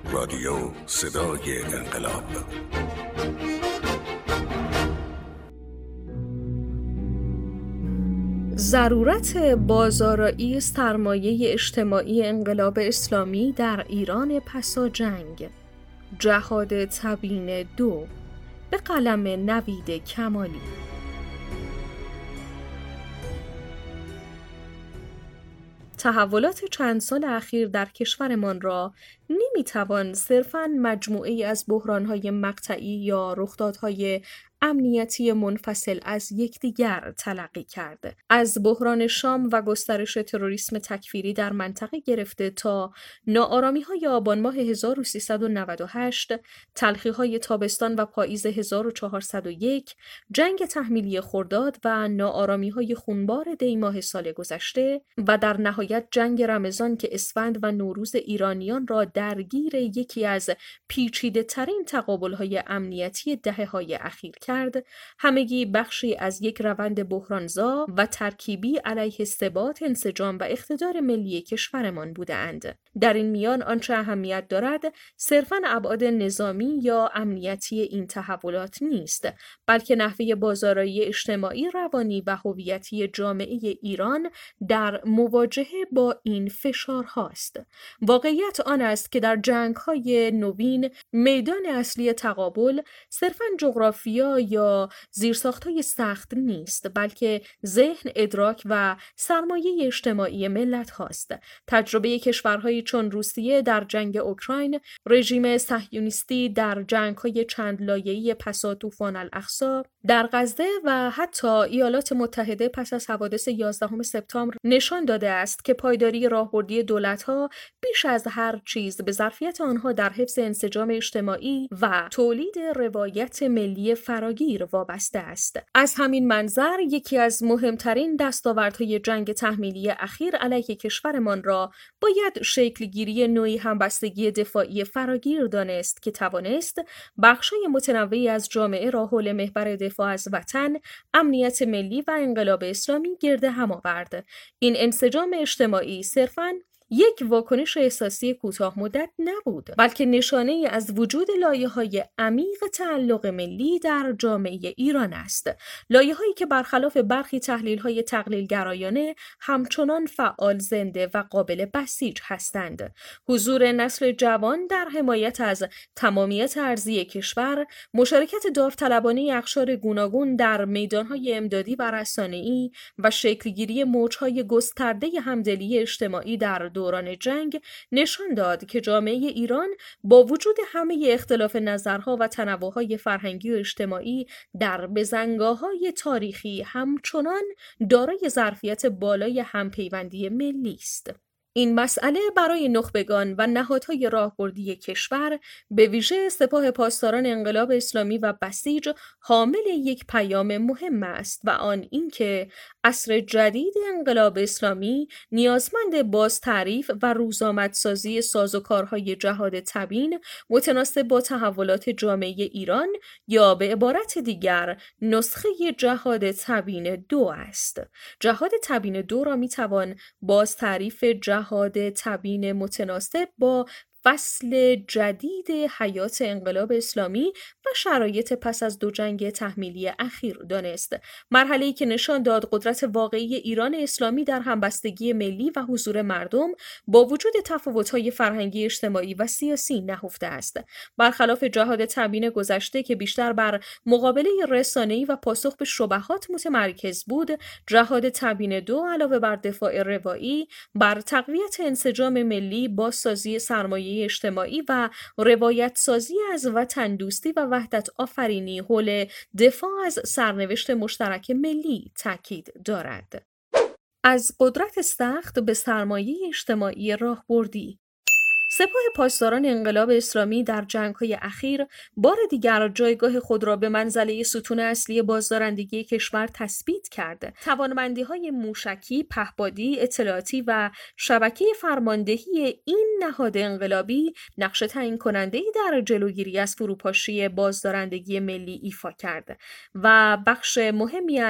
رادیو صدای انقلاب. ضرورت بازآرایی سرمایه اجتماعی انقلاب اسلامی در ایران پسا جنگ، جهاد تبیین 2 به قلم نوید کمالی. تحولات چند سال اخیر در کشورمان را نمیتوان صرفاً مجموعه‌ای از بحران‌های مقطعی یا رخدادهای امنیتی منفصل از یکدیگر تلقی کرد. از بحران شام و گسترش تروریسم تکفیری در منطقه گرفته تا ناآرامی‌های آبان ماه 1398، تلخی‌های تابستان و پاییز 1401، جنگ تحمیلی خرداد و ناآرامی‌های خونبار دی‌ماه سال گذشته و در نهایت جنگ رمضان که اسفند و نوروز ایرانیان را درگیر یکی از پیچیده‌ترین تقابل‌های امنیتی دهه‌های اخیر کرد، همگی بخشی از یک روند بحرانزا و ترکیبی علیه ثبات، انسجام و اقتدار ملی کشورمان بودند. در این میان آنچه اهمیت دارد صرفاً ابعاد نظامی یا امنیتی این تحولات نیست، بلکه نحوه بازآرایی اجتماعی، روانی و هویتی جامعه ایران در مواجهه با این فشارهاست. واقعیت آن است که در جنگ‌های نوین میدان اصلی تقابل صرفاً جغرافیا یا زیرساخت‌های سخت نیست، بلکه ذهن، ادراک و سرمایه اجتماعی ملت هاست. تجربه کشورهایی چون روسیه در جنگ اوکراین، رژیم صهیونیستی در جنگ‌های چند لایه‌ای پسا طوفان الاقصی در غزه و حتی ایالات متحده پس از حوادث 11 سپتامبر نشان داده است که پایداری راهبردی دولت‌ها بیش از هر چیز به ظرفیت آنها در حفظ انسجام اجتماعی و تولید روایت ملی فراگیر وابسته است. از همین منظر یکی از مهمترین دستاوردهای جنگ تحمیلی اخیر علیه کشورمان را باید شکلگیری نوعی همبستگی دفاعی فراگیر دانست که توانست بخش‌های متنوعی از جامعه را حول محور دفاع از وطن، امنیت ملی و انقلاب اسلامی گرد هم آورد. این انسجام اجتماعی صرفاً یک واکنش احساسی کوتاه مدت نبود، بلکه نشانه از وجود لایه‌های عمیق تعلق ملی در جامعه ایران است. لایه‌هایی که برخلاف برخی تحلیل‌های تقلیل‌گرایانه همچنان فعال، زنده و قابل بسیج هستند. حضور نسل جوان در حمایت از تمامیت ارضی کشور، مشارکت داوطلبانه اقشار گوناگون در میدان‌های امدادی و رسانه‌ای و شکلگیری موج‌های گسترده همدلی اجتماعی در دوران جنگ نشان داد که جامعه ایران با وجود همه اختلاف نظرها و تنوع‌های فرهنگی و اجتماعی در بزنگاه‌های تاریخی همچنان دارای ظرفیت بالای همپیوندی ملی است. این مسئله برای نخبگان و نهادهای راهبردی کشور، به ویژه سپاه پاسداران انقلاب اسلامی و بسیج، حامل یک پیام مهم است و آن اینکه عصر جدید انقلاب اسلامی نیازمند باز تعریف و روزآمدسازی سازوکارهای جهاد تبیین متناسب با تحولات جامعه ایران، یا به عبارت دیگر نسخه جهاد تبیین 2 است. جهاد تبیین 2 را میتوان باز تعریف جهاد تبیین متناسب با فصل جدید حیات انقلاب اسلامی و شرایط پس از دو جنگ تحمیلی اخیر دانست. مرحله‌ای که نشان داد قدرت واقعی ایران اسلامی در همبستگی ملی و حضور مردم با وجود تفاوت‌های فرهنگی، اجتماعی و سیاسی نهفته است. برخلاف جهاد تبیین گذشته که بیشتر بر مقابله رسانه‌ای و پاسخ به شبهات متمرکز بود، جهاد تبیین 2 علاوه بر دفاع روایی، بر تقویت انسجام ملی، بازسازی سرمایه اجتماعی و روایت سازی از وطن دوستی و وحدت آفرینی حول دفاع از سرنوشت مشترک ملی تاکید دارد. از قدرت سخت به سرمایه اجتماعی راهبردی. سپاه پاسداران انقلاب اسلامی در جنگ‌های اخیر بار دیگر جایگاه خود را به منزله ستون اصلی بازدارندگی کشور تثبیت کرد. توانمندی‌های موشکی، پهپادی، اطلاعاتی و شبکه فرماندهی این نهاد انقلابی نقش تعیین کننده‌ای در جلوگیری از فروپاشی بازدارندگی ملی ایفا کرد و بخش مهمی از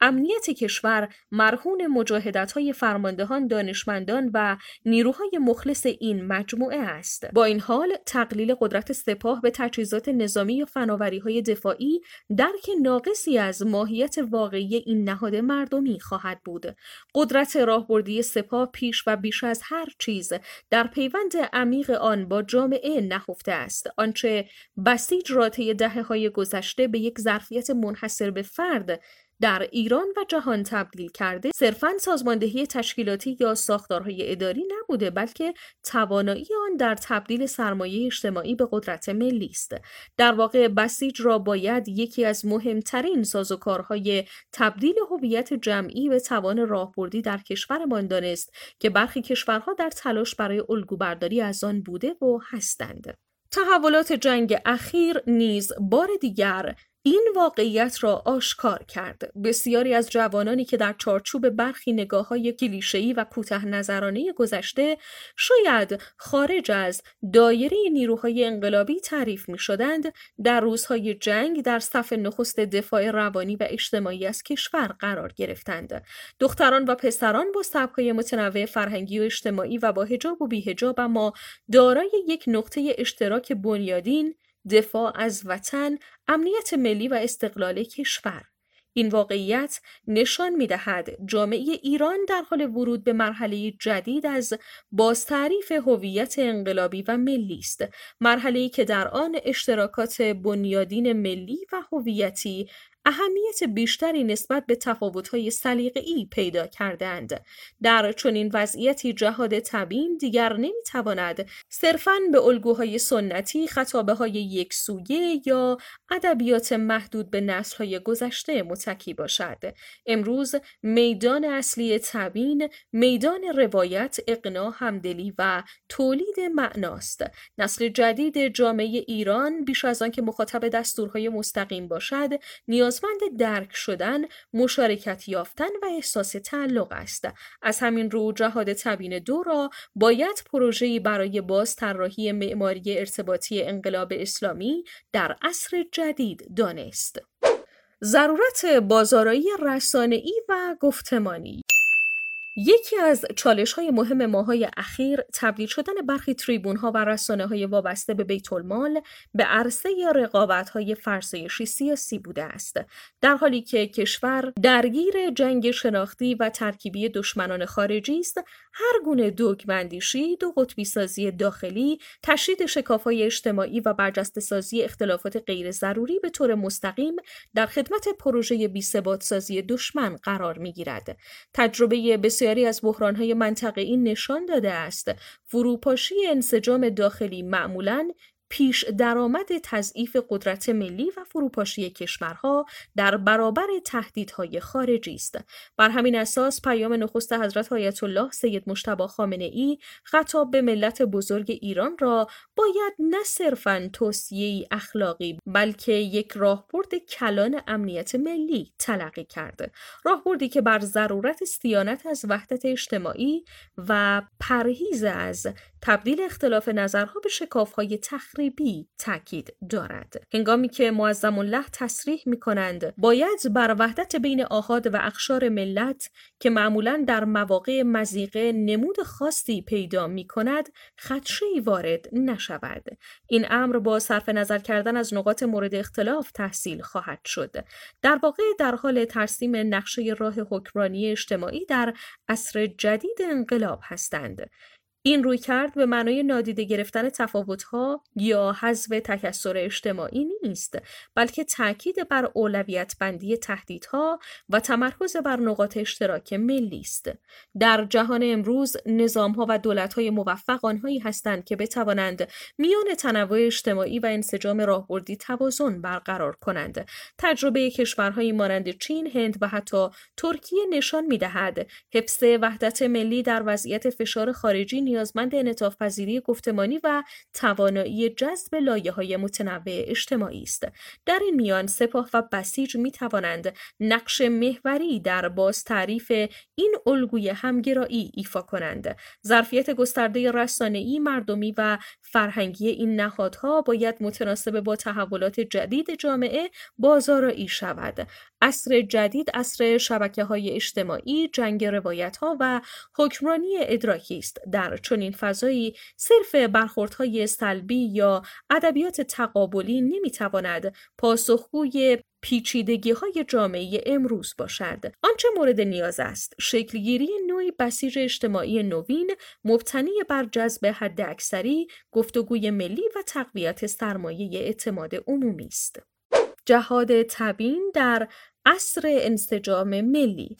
امنیت کشور مرهون مجاهدت‌های فرماندهان، دانشمندان و نیروهای مخلص این مجموعه است. با این حال تقلیل قدرت سپاه به تجهیزات نظامی یا فناوری‌های دفاعی درک ناقصی از ماهیت واقعی این نهاد مردمی خواهد بود. قدرت راهبردی سپاه پیش و بیش از هر چیز در پیوند عمیق آن با جامعه نهفته است. آنچه بسیج را طی دهه‌های گذشته به یک ظرفیت منحصر به فرد در ایران و جهان تبدیل کرده، صرفاً سازماندهی تشکیلاتی یا ساختارهای اداری نبوده، بلکه توانایی آن در تبدیل سرمایه اجتماعی به قدرت ملی است. در واقع بسیج را باید یکی از مهمترین سازوکارهای تبدیل هویت جمعی به توان راهبردی در کشورمان دانست که برخی کشورها در تلاش برای الگوبرداری از آن بوده و هستند. تحولات جنگ اخیر نیز بار دیگر این واقعیت را آشکار کرد. بسیاری از جوانانی که در چارچوب برخی نگاه‌های کلیشه‌ای و کوتاه نظرانه گذشته شاید خارج از دایره نیروهای انقلابی تعریف می‌شدند، در روزهای جنگ در صف نخست دفاع روانی و اجتماعی از کشور قرار گرفتند. دختران و پسران با سبک‌های متنوع فرهنگی و اجتماعی و با حجاب و بی‌حجاب اما دارای یک نقطه اشتراک بنیادین، دفاع از وطن، امنیت ملی و استقلال کشور. این واقعیت نشان می‌دهد جامعه ایران در حال ورود به مرحله جدید از بازتعریف هویت انقلابی و ملی است، مرحله‌ای که در آن اشتراکات بنیادین ملی و هویتی اهمیت بیشتری نسبت به تفاوت‌های سلیقه‌ای پیدا کردند. در چنین وضعیتی جهاد تبیین دیگر نمی‌تواند صرفاً به الگوهای سنتی، خطابه‌های یکسویه یا ادبیات محدود به نسل‌های گذشته متکی باشد. امروز میدان اصلی تبیین، میدان روایت، اقناع، همدلی و تولید معناست. نسل جدید جامعه ایران بیش از آن که مخاطب دستورهای مستقیم باشد، نیازمند درک شدن، مشارکت یافتن و احساس تعلق است. از همین رو جهاد تبیین 2 را باید پروژه‌ای برای بازطراحی معماری ارتباطی انقلاب اسلامی در عصر جدید دانست. ضرورت بازآرایی رسانه‌ای و گفتمانی. یکی از چالش‌های مهم ماه‌های اخیر تبدیل شدن برخی تریبون‌ها و رسانه‌های وابسته به بیت‌المال به عرصه رقابت‌های فرسایشی سیاسی بوده است. در حالی که کشور درگیر جنگ شناختی و ترکیبی دشمنان خارجی است، هر گونه دوگماندیشی، دو قطبی سازی داخلی، تشدید شکاف‌های اجتماعی و برجسته‌سازی اختلافات غیر ضروری به طور مستقیم در خدمت پروژه بی‌ثبات‌سازی دشمن قرار می‌گیرد. تجربه بسیاری از بحران‌های منطقه‌ای نشان داده است فروپاشی انسجام داخلی معمولاً پیش درآمد تضعیف قدرت ملی و فروپاشی کشورها در برابر تهدیدهای خارجی است. بر همین اساس پیام نخست حضرت آیت الله سید مجتبی خامنه‌ای خطاب به ملت بزرگ ایران را باید نه صرفاً توصیه‌ای اخلاقی بلکه یک راهبرد کلان امنیت ملی تلقی کرد. راهبردی که بر ضرورت صیانت از وحدت اجتماعی و پرهیز از تبدیل اختلاف نظرها به شکاف‌های تخریبی تاکید دارد. هنگامی که معظم الله تصریح می‌کنند باید بر وحدت بین آحاد و اقشار ملت که معمولاً در مواقع مضیقه نمود خاصی پیدا می‌کند خدشه‌ای وارد نشود. این امر با صرف نظر کردن از نقاط مورد اختلاف تحصیل خواهد شد. در واقع در حال ترسیم نقشه راه حکمرانی اجتماعی در عصر جدید انقلاب هستند. این رویکرد به معنای نادیده گرفتن تفاوت‌ها یا حذف تکثر اجتماعی نیست، بلکه تاکید بر اولویت بندی تهدیدها و تمرکز بر نقاط اشتراک ملی است. در جهان امروز نظام‌ها و دولت‌های موفق آنهایی هستند که بتوانند میان تنوع اجتماعی و انسجام راهبردی توازن برقرار کنند. تجربه کشورهایی مانند چین، هند و حتی ترکیه نشان می‌دهد حفظ وحدت ملی در وضعیت فشار خارجی نیازمند انعطاف پذیری گفتمانی و توانایی جذب لایه‌های متنوع اجتماعی است. در این میان سپاه و بسیج می‌توانند نقش محوری در بازتعریف این الگوی همگرایی ایفا کنند. ظرفیت گسترده رسانه‌ای، مردمی و فرهنگی این نهادها باید متناسب با تحولات جدید جامعه بازآرایی شود. عصر جدید عصر شبکه‌های اجتماعی، جنگ روایت‌ها و حکمرانی ادراکی است. در چنین فضایی صرف برخوردهای سلبی یا ادبیات تقابلی نمی‌تواند پاسخگوی پیچیدگی‌های جامعه امروز باشد. آنچه مورد نیاز است، شکلگیری نوعی بسیج اجتماعی نوین مبتنی بر جذب حداکثری، گفتگوی ملی و تقویت سرمایه اعتماد عمومی است. جهاد تبیین در عصر انسجام ملی.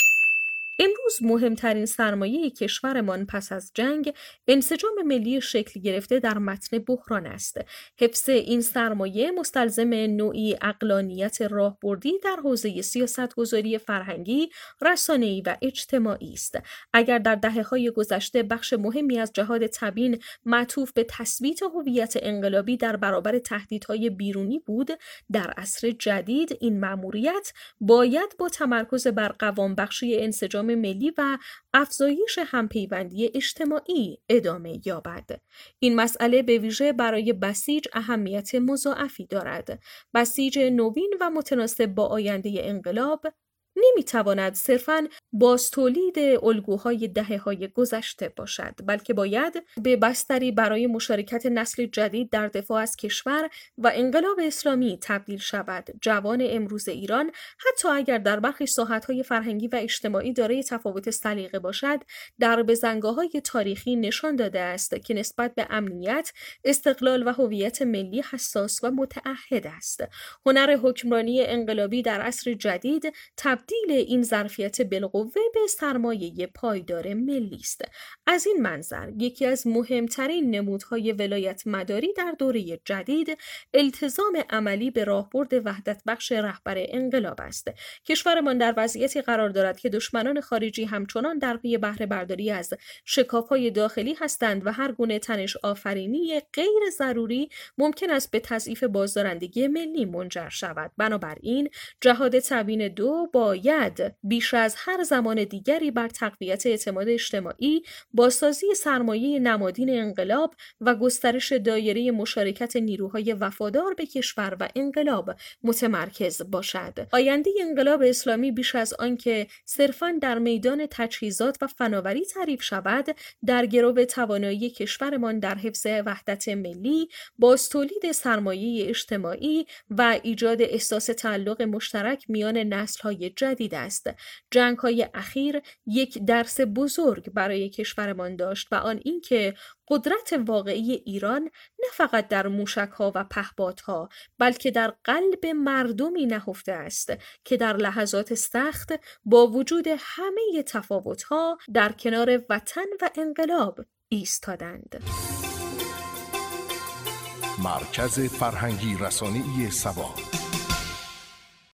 امروز مهمترین سرمایه کشورمان پس از جنگ انسجام ملی شکل گرفته در متن بحران است. حفظ این سرمایه مستلزم نوعی عقلانیت راهبردی در حوزه سیاستگذاری فرهنگی، رسانه‌ای و اجتماعی است. اگر در دهه‌های گذشته بخش مهمی از جهاد تبیین معطوف به تثبیت هویت انقلابی در برابر تهدیدهای بیرونی بود، در عصر جدید این مأموریت باید با تمرکز بر قوام‌بخشی انسجام ملی و افزایش همپیوندی اجتماعی ادامه یابد. این مسئله به ویژه برای بسیج اهمیت مضاعفی دارد. بسیج نوین و متناسب با آینده انقلاب نمیتواند صرفاً بازتولید الگوهای دهه‌های گذشته باشد، بلکه باید به بستری برای مشارکت نسل جدید در دفاع از کشور و انقلاب اسلامی تبدیل شود. جوان امروز ایران حتی اگر در برخی ساحت‌های فرهنگی و اجتماعی دارای تفاوت سلیقه باشد، در بزنگاه‌های تاریخی نشان داده است که نسبت به امنیت، استقلال و هویت ملی حساس و متعهد است. هنر حکمرانی انقلابی در عصر جدید تبدیل این ظرفیت بالقوه به سرمایه پایدار ملی است. از این منظر یکی از مهمترین نمودهای ولایت مداری در دوره جدید التزام عملی به راهبرد وحدت بخش رهبر انقلاب است. کشورمان در وضعیتی قرار دارد که دشمنان خارجی همچنان در پی بهره برداری از شکاف‌های داخلی هستند و هر گونه تنش آفرینی غیر ضروری ممکن است به تضعیف بازدارندگی ملی منجر شود. بنابراین جهاد تبیین 2 باید بیش از هر زمان دیگری بر تقویت اعتماد اجتماعی، بازسازی سرمایه نمادین انقلاب و گسترش دایره مشارکت نیروهای وفادار به کشور و انقلاب متمرکز باشد. آینده انقلاب اسلامی بیش از آنکه صرفاً در میدان تجهیزات و فناوری تعریف شود، در گرو توانایی کشورمان در حفظ وحدت ملی، بازتولید سرمایه اجتماعی و ایجاد احساس تعلق مشترک میان نسل‌های جدید است. جنگ‌های اخیر یک درس بزرگ برای کشورمان داشت و آن اینکه قدرت واقعی ایران نه فقط در موشک‌ها و پهپادها، بلکه در قلب مردمی نهفته است که در لحظات سخت با وجود همه تفاوت‌ها در کنار وطن و انقلاب ایستادند. مرکز فرهنگی رسانه‌ای سبا.